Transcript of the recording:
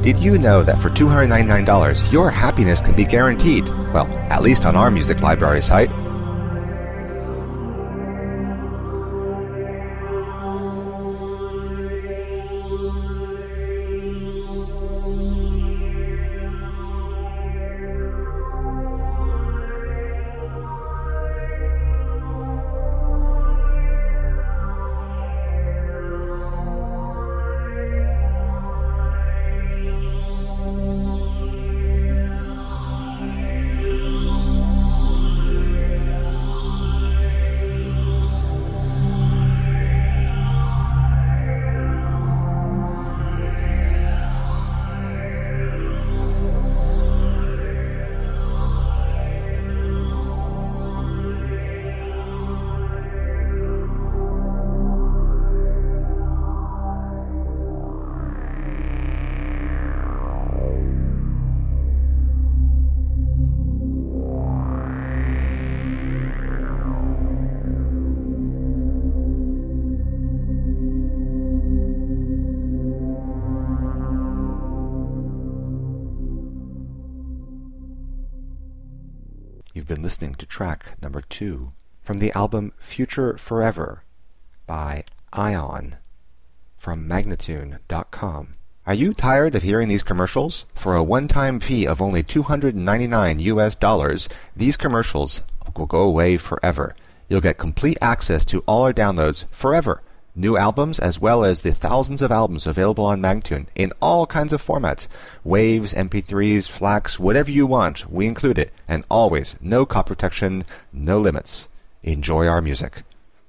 Did you know that for $299, your happiness can be guaranteed? Well, at least on our music library site. You've been listening to track number 2 from the album Future Forever by Ion from Magnatune.com. Are you tired of hearing these commercials? For a one-time fee of only $299, these commercials will go away forever. You'll get complete access to all our downloads forever. New albums as well as the thousands of albums available on Magnatune in all kinds of formats. Waves, MP3s, FLACs, whatever you want, we include it. And always, no copy protection, no limits. Enjoy our music.